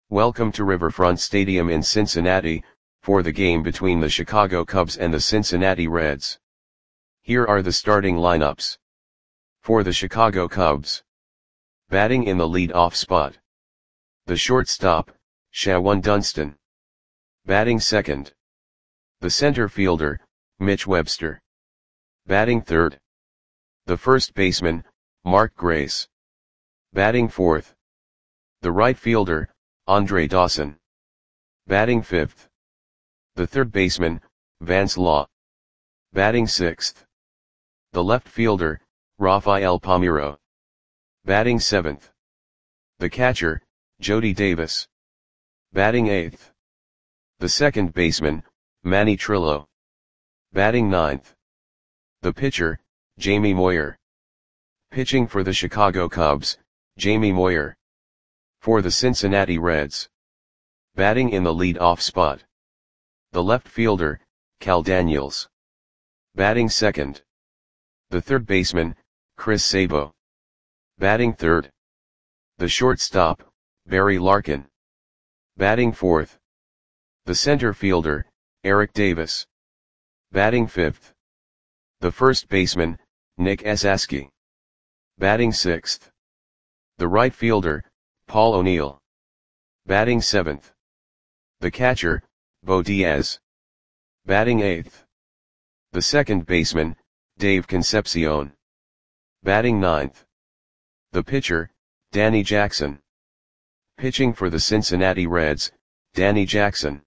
Welcome to Riverfront Stadium in Cincinnati, for the game between the Chicago Cubs and the Cincinnati Reds. Here are the starting lineups. For the Chicago Cubs. Batting in the lead-off spot. The shortstop, Shawon Dunston. Batting second. The center fielder, Mitch Webster. Batting third. The first baseman, Mark Grace. Batting fourth. The right fielder, Andre Dawson. Batting fifth. The third baseman, Vance Law. Batting sixth. The left fielder, Rafael Palmeiro. Batting seventh. The catcher, Jody Davis. Batting eighth. The second baseman, Manny Trillo. Batting ninth. The pitcher, Jamie Moyer. Pitching for the Chicago Cubs, Jamie Moyer. For the Cincinnati Reds. Batting in the lead-off spot. The left fielder, Cal Daniels. Batting second. The third baseman, Chris Sabo. Batting third. The shortstop, Barry Larkin. Batting fourth. The center fielder, Eric Davis. Batting fifth. The first baseman, Nick Esasky. Batting sixth. The right fielder, Paul O'Neill. Batting seventh. The catcher, Bo Diaz. Batting eighth. The second baseman, Dave Concepcion. Batting ninth. The pitcher, Danny Jackson. Pitching for the Cincinnati Reds, Danny Jackson.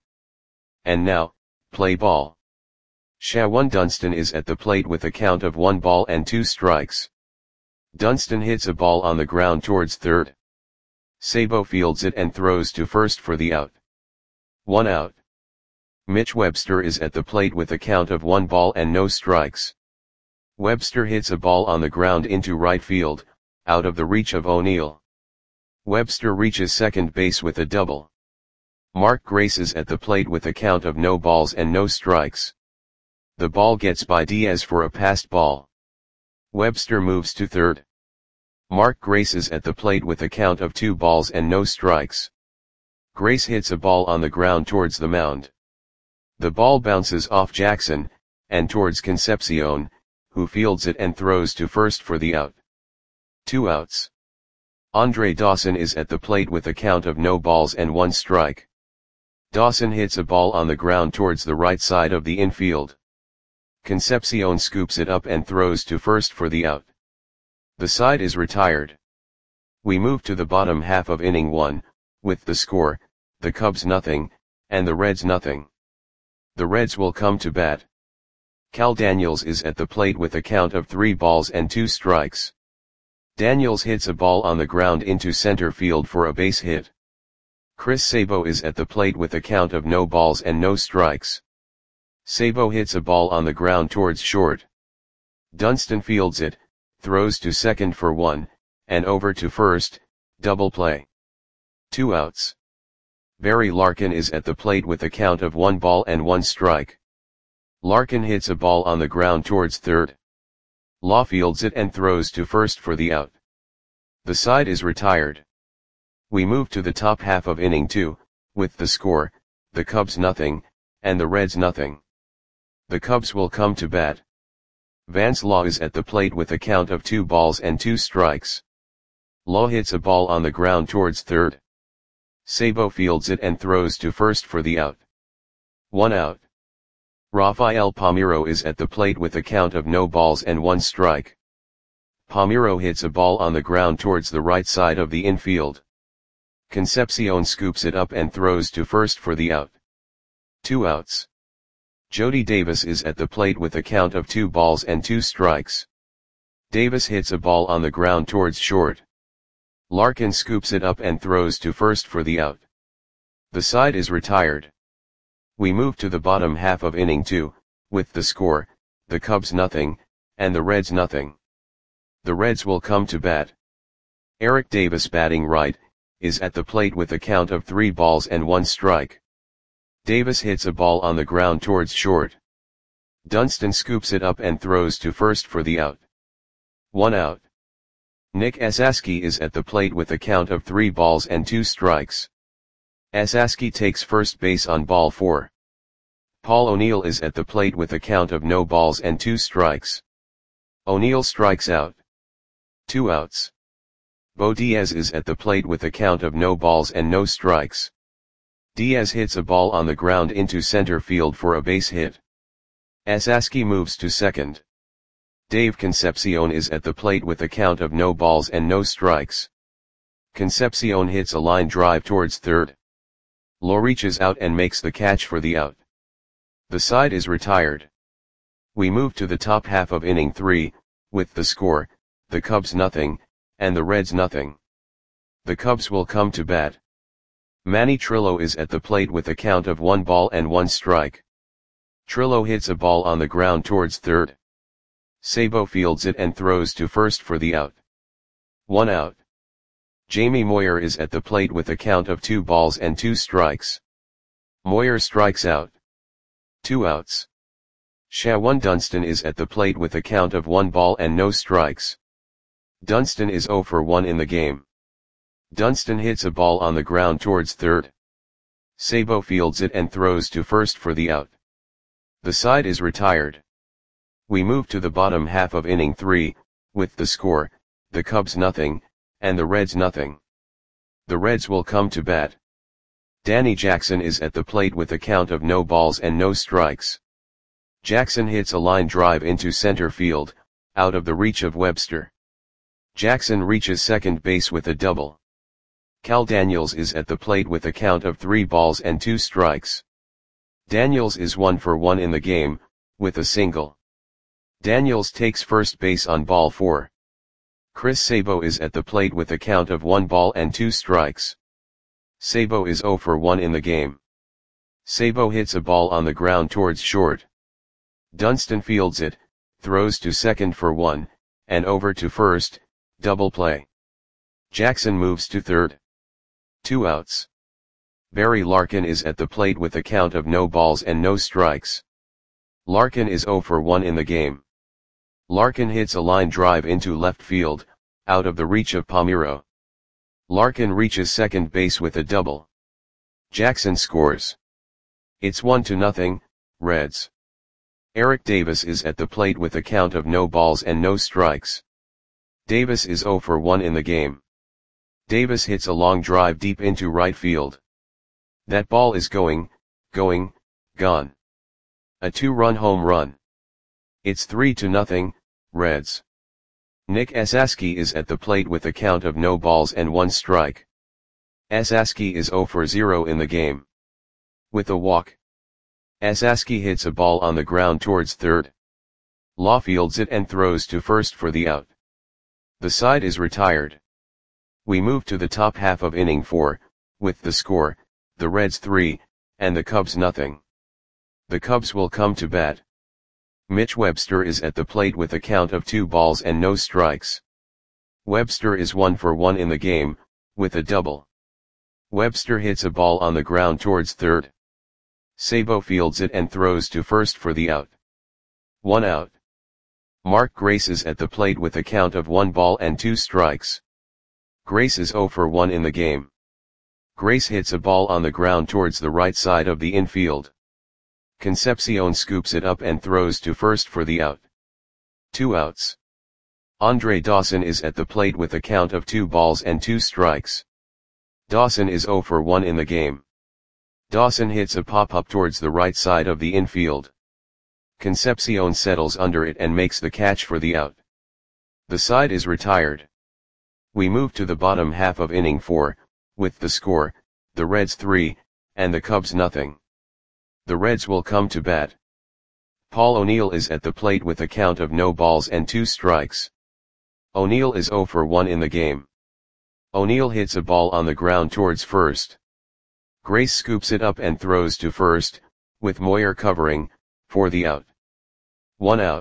And now, play ball. Shawon Dunston is at the plate with a count of 1 ball and 2 strikes. Dunston hits a ball on the ground towards third. Sabo fields it and throws to first for the out. 1 out. Mitch Webster is at the plate with a count of 1 ball and no strikes. Webster hits a ball on the ground into right field, out of the reach of O'Neill. Webster reaches second base with a double. Mark Grace is at the plate with a count of no balls and no strikes. The ball gets by Diaz for a passed ball. Webster moves to third. Mark Grace is at the plate with a count of 2 balls and no strikes. Grace hits a ball on the ground towards the mound. The ball bounces off Jackson, and towards Concepcion, who fields it and throws to first for the out. 2 outs. Andre Dawson is at the plate with a count of no balls and 1 strike. Dawson hits a ball on the ground towards the right side of the infield. Concepcion scoops it up and throws to first for the out. The side is retired. We move to the bottom half of inning 1, with the score, the Cubs nothing, and the Reds nothing. The Reds will come to bat. Cal Daniels is at the plate with a count of 3 balls and 2 strikes. Daniels hits a ball on the ground into center field for a base hit. Chris Sabo is at the plate with a count of no balls and no strikes. Sabo hits a ball on the ground towards short. Dunston fields it, throws to second for 1, and over to first, double play. 2 outs. Barry Larkin is at the plate with a count of 1 ball and 1 strike. Larkin hits a ball on the ground towards third. Law fields it and throws to first for the out. The side is retired. We move to the top half of inning 2, with the score, the Cubs nothing, and the Reds nothing. The Cubs will come to bat. Vance Law is at the plate with a count of 2 balls and 2 strikes. Law hits a ball on the ground towards third. Sabo fields it and throws to first for the out. 1 out. Rafael Palmeiro is at the plate with a count of no balls and 1 strike. Palmeiro hits a ball on the ground towards the right side of the infield. Concepcion scoops it up and throws to first for the out. 2 outs. Jody Davis is at the plate with a count of 2 balls and 2 strikes. Davis hits a ball on the ground towards short. Larkin scoops it up and throws to first for the out. The side is retired. We move to the bottom half of inning 2, with the score, the Cubs nothing, and the Reds nothing. The Reds will come to bat. Eric Davis batting right, is at the plate with a count of 3 balls and 1 strike. Davis hits a ball on the ground towards short. Dunston scoops it up and throws to first for the out. 1 out. Nick Esasky is at the plate with a count of 3 balls and 2 strikes. Asaski takes first base on ball 4. Paul O'Neill is at the plate with a count of no balls and 2 strikes. O'Neill strikes out. 2 outs. Bo Diaz is at the plate with a count of no balls and no strikes. Diaz hits a ball on the ground into center field for a base hit. Asaski moves to second. Dave Concepcion is at the plate with a count of no balls and no strikes. Concepcion hits a line drive towards third. Law reaches out and makes the catch for the out. The side is retired. We move to the top half of inning 3, with the score, the Cubs nothing, and the Reds nothing. The Cubs will come to bat. Manny Trillo is at the plate with a count of 1 ball and 1 strike. Trillo hits a ball on the ground towards third. Sabo fields it and throws to first for the out. 1 out. Jamie Moyer is at the plate with a count of 2 balls and 2 strikes. Moyer strikes out. 2 outs. Shawan Dunston is at the plate with a count of 1 ball and no strikes. Dunston is 0 for 1 in the game. Dunston hits a ball on the ground towards third. Sabo fields it and throws to first for the out. The side is retired. We move to the bottom half of inning 3, with the score, the Cubs nothing, and the Reds nothing. The Reds will come to bat. Danny Jackson is at the plate with a count of no balls and no strikes. Jackson hits a line drive into center field, out of the reach of Webster. Jackson reaches second base with a double. Cal Daniels is at the plate with a count of 3 balls and 2 strikes. Daniels is 1 for 1 in the game, with a single. Daniels takes first base on ball 4. Chris Sabo is at the plate with a count of 1 ball and 2 strikes. Sabo is 0 for 1 in the game. Sabo hits a ball on the ground towards short. Dunston fields it, throws to second for 1, and over to first, double play. Jackson moves to third. 2 outs. Barry Larkin is at the plate with a count of no balls and no strikes. Larkin is 0 for 1 in the game. Larkin hits a line drive into left field, out of the reach of Palmeiro. Larkin reaches second base with a double. Jackson scores. It's 1-0, Reds. Eric Davis is at the plate with a count of no balls and no strikes. Davis is 0 for 1 in the game. Davis hits a long drive deep into right field. That ball is gone. A 2-run home run. It's 3-0, Reds. Nick Asaski is at the plate with a count of no balls and 1 strike. Asaski is 0 for 0 in the game. With a walk. Asaski hits a ball on the ground towards third. Law fields it and throws to first for the out. The side is retired. We move to the top half of inning 4, with the score, the Reds 3, and the Cubs nothing. The Cubs will come to bat. Mitch Webster is at the plate with a count of 2 balls and no strikes. Webster is 1 for 1 in the game, with a double. Webster hits a ball on the ground towards third. Sabo fields it and throws to first for the out. 1 out. Mark Grace is at the plate with a count of 1 ball and 2 strikes. Grace is 0 for 1 in the game. Grace hits a ball on the ground towards the right side of the infield. Concepcion scoops it up and throws to first for the out. 2 outs. Andre Dawson is at the plate with a count of 2 balls and 2 strikes. Dawson is 0 for 1 in the game. Dawson hits a pop-up towards the right side of the infield. Concepcion settles under it and makes the catch for the out. The side is retired. We move to the bottom half of inning 4, with the score, the Reds 3, and the Cubs nothing. The Reds will come to bat. Paul O'Neill is at the plate with a count of no balls and 2 strikes. O'Neill is 0 for 1 in the game. O'Neill hits a ball on the ground towards first. Grace scoops it up and throws to first, with Moyer covering, for the out. 1 out.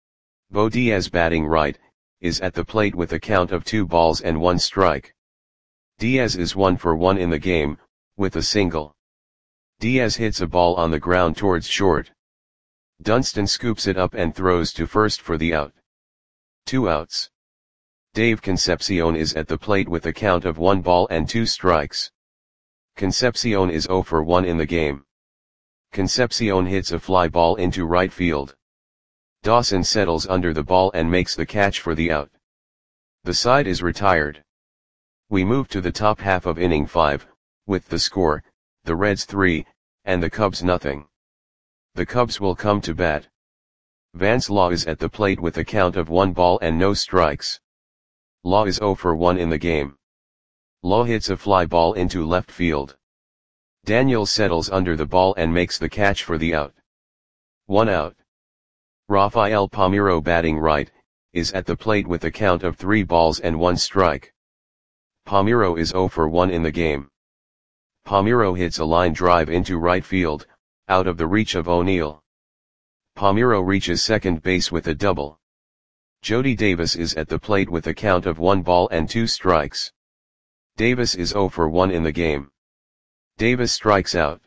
Bo Diaz batting right, is at the plate with a count of 2 balls and 1 strike. Diaz is 1 for 1 in the game, with a single. Diaz hits a ball on the ground towards short. Dunston scoops it up and throws to first for the out. 2 outs. Dave Concepcion is at the plate with a count of 1 ball and 2 strikes. Concepcion is 0 for 1 in the game. Concepcion hits a fly ball into right field. Dawson settles under the ball and makes the catch for the out. The side is retired. We move to the top half of inning 5, with the score, the Reds 3, and the Cubs nothing. The Cubs will come to bat. Vance Law is at the plate with a count of 1 ball and no strikes. Law is 0 for 1 in the game. Law hits a fly ball into left field. Daniels settles under the ball and makes the catch for the out. 1 out. Rafael Palmeiro, batting right, is at the plate with a count of 3 balls and 1 strike. Palmeiro is 0 for 1 in the game. Palmeiro hits a line drive into right field, out of the reach of O'Neill. Palmeiro reaches second base with a double. Jody Davis is at the plate with a count of 1 ball and 2 strikes. Davis is 0 for 1 in the game. Davis strikes out.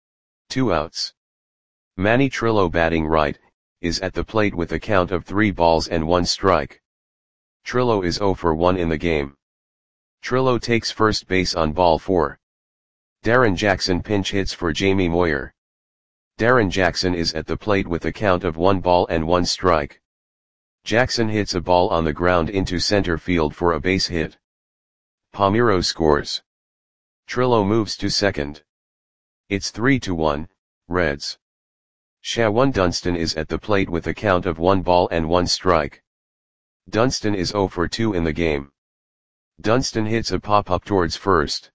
2 outs. Manny Trillo, batting right, is at the plate with a count of 3 balls and 1 strike. Trillo is 0 for 1 in the game. Trillo takes first base on ball 4. Darren Jackson pinch hits for Jamie Moyer. Darren Jackson is at the plate with a count of 1 ball and 1 strike. Jackson hits a ball on the ground into center field for a base hit. Palmeiro scores. Trillo moves to second. It's 3-1, Reds. Shawan Dunston is at the plate with a count of 1 ball and 1 strike. Dunston is 0 for 2 in the game. Dunston hits a pop-up towards first.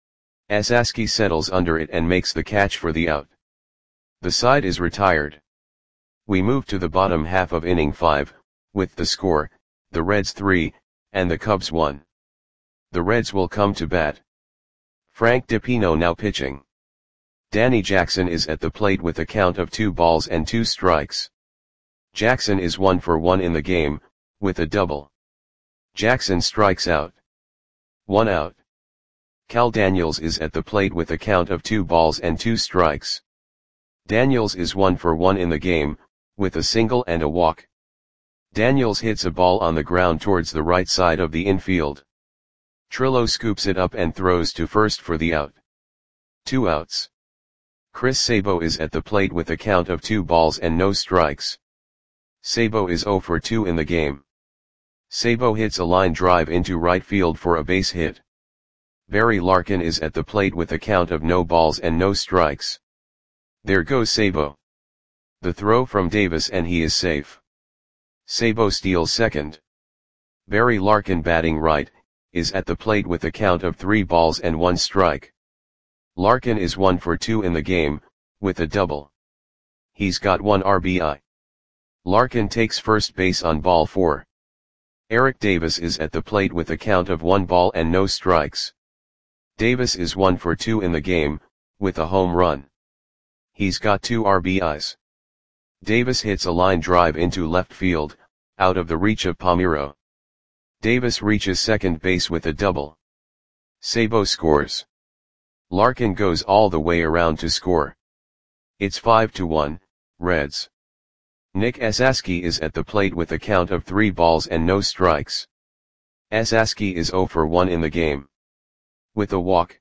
Esaski settles under it and makes the catch for the out. The side is retired. We move to the bottom half of inning 5, with the score, the Reds 3, and the Cubs 1. The Reds will come to bat. Frank DiPino now pitching. Danny Jackson is at the plate with a count of 2 balls and 2 strikes. Jackson is 1 for 1 in the game, with a double. Jackson strikes out. 1 out. Cal Daniels is at the plate with a count of 2 balls and 2 strikes. Daniels is 1 for 1 in the game, with a single and a walk. Daniels hits a ball on the ground towards the right side of the infield. Trillo scoops it up and throws to first for the out. 2 outs. Chris Sabo is at the plate with a count of 2 balls and no strikes. Sabo is 0 for 2 in the game. Sabo hits a line drive into right field for a base hit. Barry Larkin is at the plate with a count of no balls and no strikes. There goes Sabo. The throw from Davis and he is safe. Sabo steals second. Barry Larkin, batting right, is at the plate with a count of 3 balls and 1 strike. Larkin is 1 for 2 in the game, with a double. He's got 1 RBI. Larkin takes first base on ball 4. Eric Davis is at the plate with a count of 1 ball and no strikes. Davis is 1 for 2 in the game, with a home run. He's got 2 RBIs. Davis hits a line drive into left field, out of the reach of Palmeiro. Davis reaches second base with a double. Sabo scores. Larkin goes all the way around to score. It's 5-1, Reds. Nick Esaski is at the plate with a count of 3 balls and no strikes. Esaski is 0 for 1 in the game. With a walk.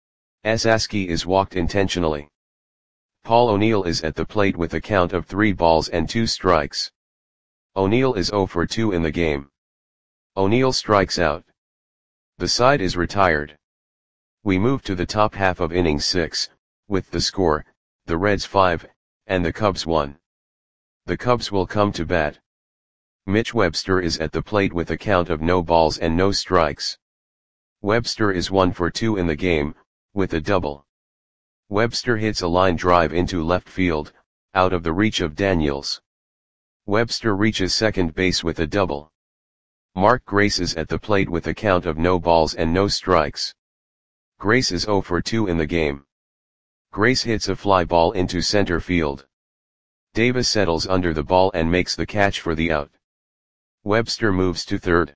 Esaski is walked intentionally. Paul O'Neill is at the plate with a count of 3 balls and 2 strikes. O'Neill is 0 for 2 in the game. O'Neill strikes out. The side is retired. We move to the top half of inning 6, with the score, the Reds 5, and the Cubs 1. The Cubs will come to bat. Mitch Webster is at the plate with a count of no balls and no strikes. Webster is 1 for 2 in the game, with a double. Webster hits a line drive into left field, out of the reach of Daniels. Webster reaches second base with a double. Mark Grace is at the plate with a count of no balls and no strikes. Grace is 0 for 2 in the game. Grace hits a fly ball into center field. Davis settles under the ball and makes the catch for the out. Webster moves to third.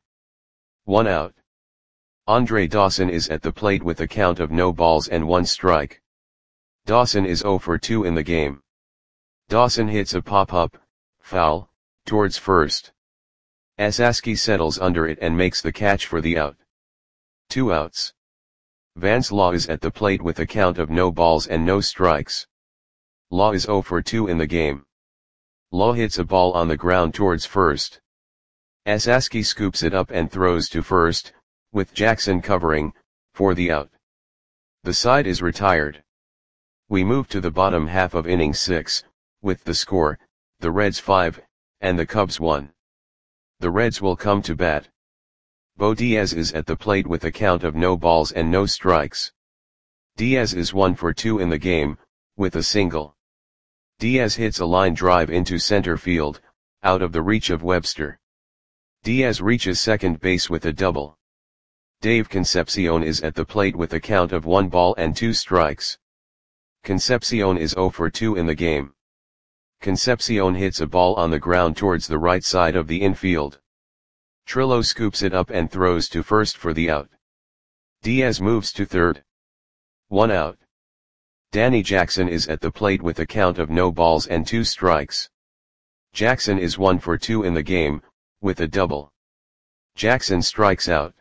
1 out. Andre Dawson is at the plate with a count of no balls and 1 strike. Dawson is 0 for 2 in the game. Dawson hits a pop-up, foul, towards first. Esaski settles under it and makes the catch for the out. 2 outs. Vance Law is at the plate with a count of no balls and no strikes. Law is 0 for 2 in the game. Law hits a ball on the ground towards first. Esaski scoops it up and throws to first, with Jackson covering, for the out. The side is retired. We move to the bottom half of inning 6, with the score, the Reds 5, and the Cubs 1. The Reds will come to bat. Bo Diaz is at the plate with a count of no balls and no strikes. Diaz is 1 for 2 in the game, with a single. Diaz hits a line drive into center field, out of the reach of Webster. Diaz reaches second base with a double. Dave Concepcion is at the plate with a count of 1 ball and 2 strikes. Concepcion is 0 for 2 in the game. Concepcion hits a ball on the ground towards the right side of the infield. Trillo scoops it up and throws to first for the out. Diaz moves to third. 1 out. Danny Jackson is at the plate with a count of no balls and 2 strikes. Jackson is 1 for 2 in the game, with a double. Jackson strikes out.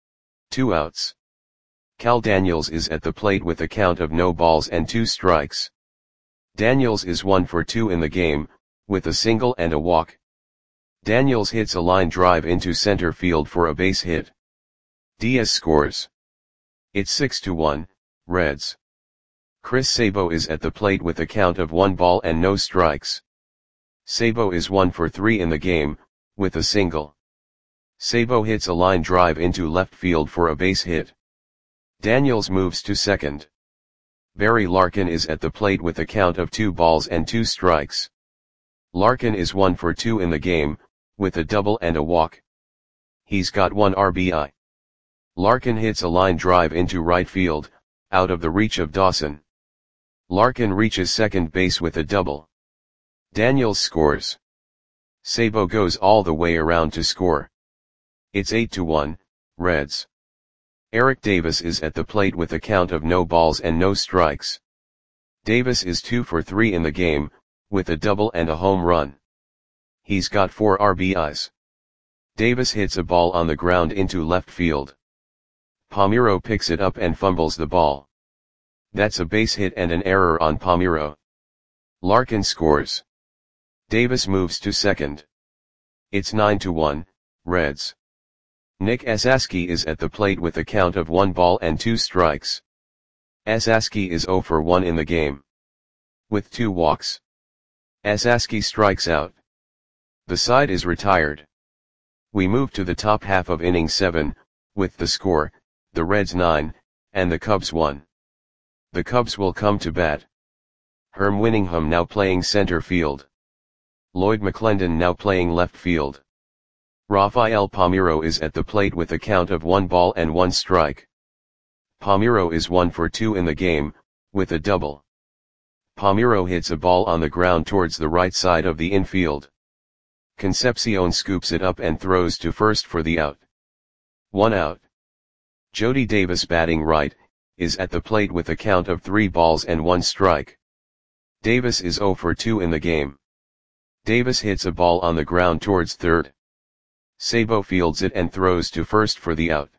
2 outs. Cal Daniels is at the plate with a count of no balls and 2 strikes. Daniels is 1 for 2 in the game, with a single and a walk. Daniels hits a line drive into center field for a base hit. Diaz scores. It's 6-1, Reds. Chris Sabo is at the plate with a count of 1 ball and no strikes. Sabo is 1 for 3 in the game, with a single. Sabo hits a line drive into left field for a base hit. Daniels moves to second. Barry Larkin is at the plate with a count of 2 balls and 2 strikes. Larkin is 1 for 2 in the game, with a double and a walk. He's got 1 RBI. Larkin hits a line drive into right field, out of the reach of Dawson. Larkin reaches second base with a double. Daniels scores. Sabo goes all the way around to score. It's 8-1, Reds. Eric Davis is at the plate with a count of no balls and no strikes. Davis is 2 for 3 in the game, with a double and a home run. He's got 4 RBIs. Davis hits a ball on the ground into left field. Palmeiro picks it up and fumbles the ball. That's a base hit and an error on Palmeiro. Larkin scores. Davis moves to second. It's 9-1, Reds. Nick Esaski is at the plate with a count of 1 ball and 2 strikes. Esaski is 0 for 1 in the game. With 2 walks. Esaski strikes out. The side is retired. We move to the top half of inning 7, with the score, the Reds 9, and the Cubs 1. The Cubs will come to bat. Herm Winningham now playing center field. Lloyd McClendon now playing left field. Rafael Palmeiro is at the plate with a count of 1 ball and 1 strike. Palmeiro is 1 for 2 in the game, with a double. Palmeiro hits a ball on the ground towards the right side of the infield. Concepcion scoops it up and throws to first for the out. 1 out. Jody Davis batting right, is at the plate with a count of 3 balls and 1 strike. Davis is 0 for 2 in the game. Davis hits a ball on the ground towards third. Sabo fields it and throws to first for the out.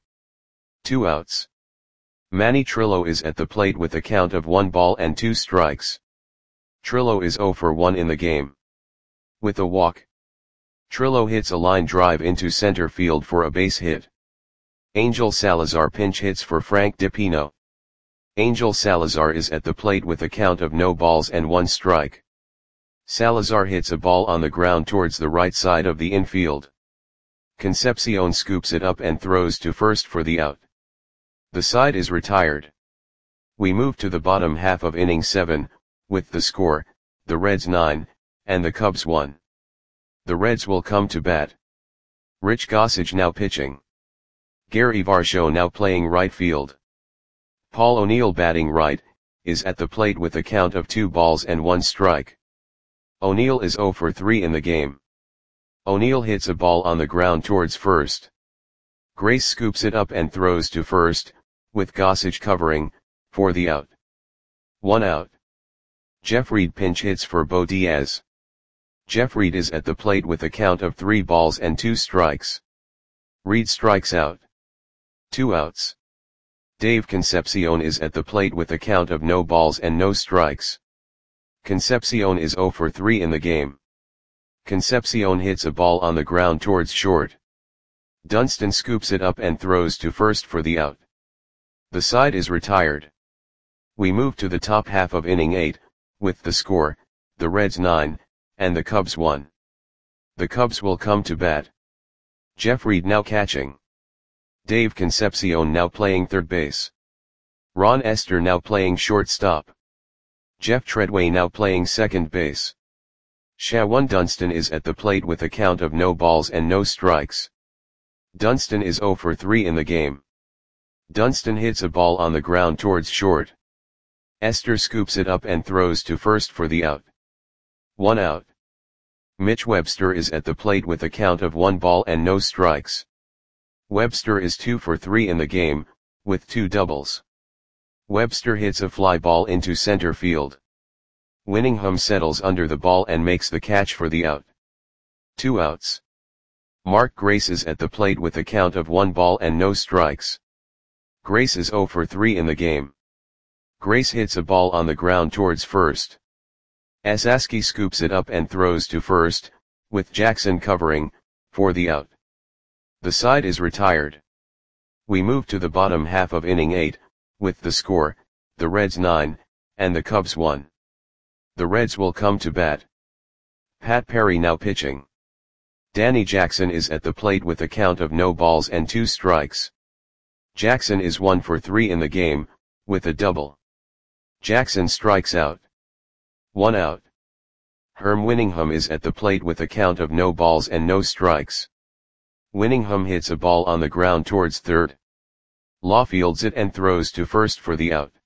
2 outs. Manny Trillo is at the plate with a count of 1 ball and 2 strikes. Trillo is 0 for 1 in the game. With a walk. Trillo hits a line drive into center field for a base hit. Angel Salazar pinch hits for Frank DiPino. Angel Salazar is at the plate with a count of no balls and 1 strike. Salazar hits a ball on the ground towards the right side of the infield. Concepcion scoops it up and throws to first for the out. The side is retired. We move to the bottom half of inning 7, with the score, the Reds 9, and the Cubs 1. The Reds will come to bat. Rich Gossage now pitching. Gary Varsho now playing right field. Paul O'Neill batting right, is at the plate with a count of 2 balls and 1 strike. O'Neill is 0 for 3 in the game. O'Neill hits a ball on the ground towards first. Grace scoops it up and throws to first, with Gossage covering, for the out. 1 out. Jeff Reed pinch hits for Bo Diaz. Jeff Reed is at the plate with a count of 3 balls and 2 strikes. Reed strikes out. 2 outs. Dave Concepcion is at the plate with a count of no balls and no strikes. Concepcion is 0 for 3 in the game. Concepcion hits a ball on the ground towards short. Dunston scoops it up and throws to first for the out. The side is retired. We move to the top half of inning 8, with the score, the Reds 9, and the Cubs 1. The Cubs will come to bat. Jeff Reed now catching. Dave Concepcion now playing third base. Ron Esther now playing shortstop. Jeff Treadway now playing second base. Shawan Dunston is at the plate with a count of no balls and no strikes. Dunston is 0 for 3 in the game. Dunston hits a ball on the ground towards short. Esther scoops it up and throws to first for the out. 1 out. Mitch Webster is at the plate with a count of 1 ball and no strikes. Webster is 2 for 3 in the game, with 2 doubles. Webster hits a fly ball into center field. Winningham settles under the ball and makes the catch for the out. 2 outs. Mark Grace is at the plate with a count of 1 ball and no strikes. Grace is 0 for 3 in the game. Grace hits a ball on the ground towards first. Asaski scoops it up and throws to first, with Jackson covering, for the out. The side is retired. We move to the bottom half of inning 8, with the score, the Reds 9, and the Cubs 1. The Reds will come to bat. Pat Perry now pitching. Danny Jackson is at the plate with a count of no balls and 2 strikes. Jackson is 1 for 3 in the game, with a double. Jackson strikes out. 1 out. Herm Winningham is at the plate with a count of no balls and no strikes. Winningham hits a ball on the ground towards third. Law fields it and throws to first for the out.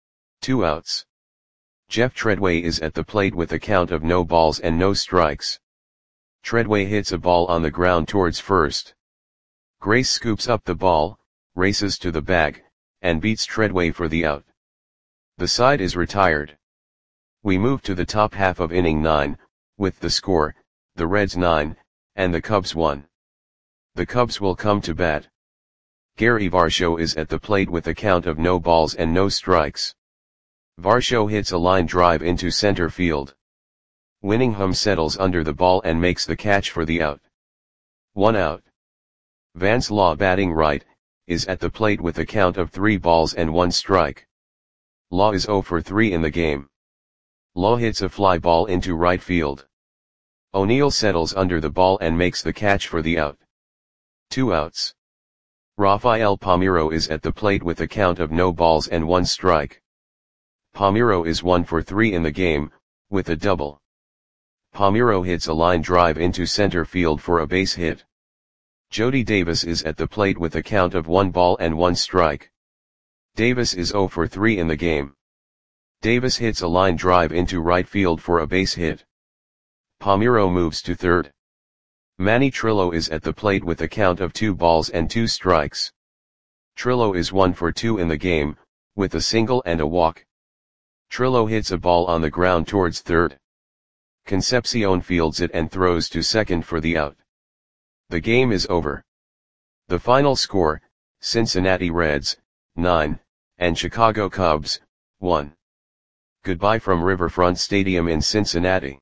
2 outs. Jeff Treadway is at the plate with a count of no balls and no strikes. Treadway hits a ball on the ground towards first. Grace scoops up the ball, races to the bag, and beats Treadway for the out. The side is retired. We move to the top half of inning 9, with the score, the Reds 9, and the Cubs 1. The Cubs will come to bat. Gary Varsho is at the plate with a count of no balls and no strikes. Varsho hits a line drive into center field. Winningham settles under the ball and makes the catch for the out. 1 out. Vance Law batting right, is at the plate with a count of 3 balls and 1 strike. Law is 0 for 3 in the game. Law hits a fly ball into right field. O'Neill settles under the ball and makes the catch for the out. 2 outs. Rafael Palmeiro is at the plate with a count of no balls and 1 strike. Palmeiro is 1 for 3 in the game, with a double. Palmeiro hits a line drive into center field for a base hit. Jody Davis is at the plate with a count of 1 ball and 1 strike. Davis is 0 for 3 in the game. Davis hits a line drive into right field for a base hit. Palmeiro moves to third. Manny Trillo is at the plate with a count of 2 balls and 2 strikes. Trillo is 1 for 2 in the game, with a single and a walk. Trillo hits a ball on the ground towards third. Concepcion fields it and throws to second for the out. The game is over. The final score, Cincinnati Reds, 9, and Chicago Cubs, 1. Goodbye from Riverfront Stadium in Cincinnati.